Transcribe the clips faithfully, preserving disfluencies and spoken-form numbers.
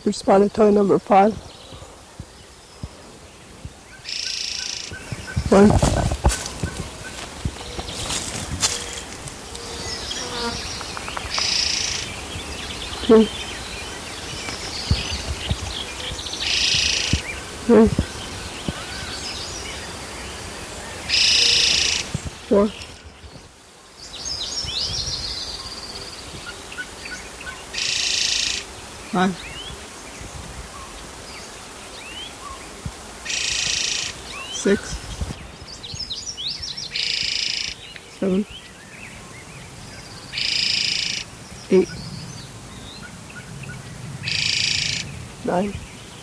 Respiratory number five. One. Two. Three. Four. Five. Six. Seven. Eight. Nine.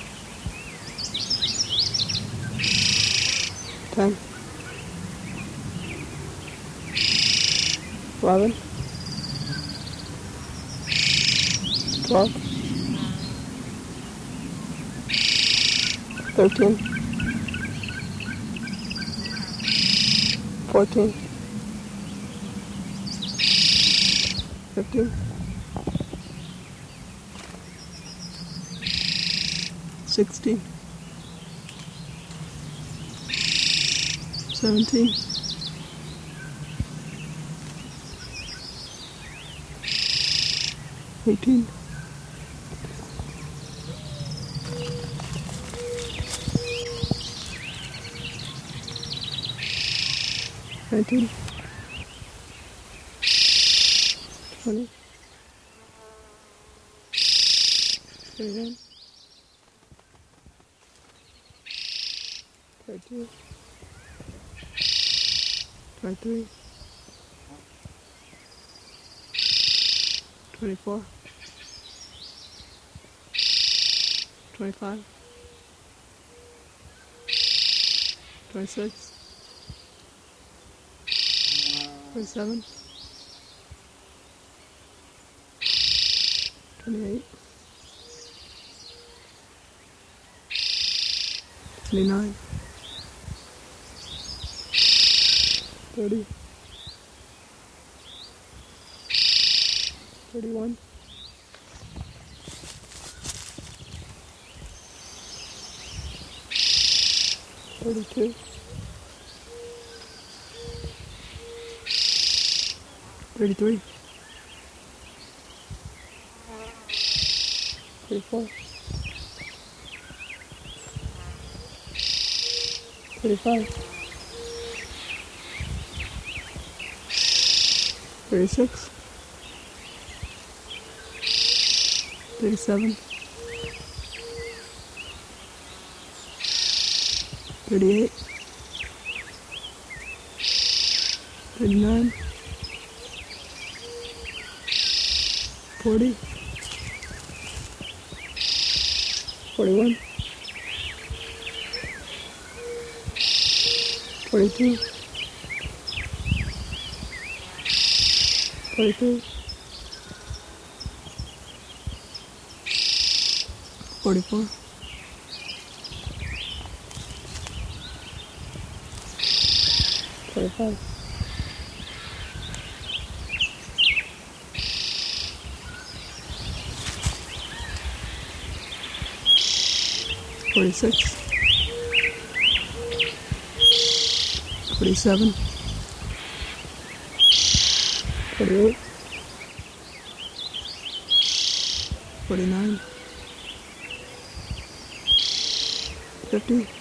Ten. Eleven. Twelve. Thirteen. Fourteen. Fifteen. Sixteen. Seventeen. Eighteen. Nineteen. Twenty. Twenty-one. Twenty-two. Twenty-three. Twenty-four. Twenty-five. Twenty-six. Twenty-seven. Twenty-eight. Twenty-nine. Thirty. Thirty-one. Thirty-two. Thirty-three. Thirty-four. Thirty-five. Thirty-six. Thirty-seven. Thirty-eight. Thirty-nine. Forty. Forty-one. Forty-two. Forty-three. Forty-four. Forty-five. Forty-six. Forty-seven. Forty-eight. Forty-nine. Fifty.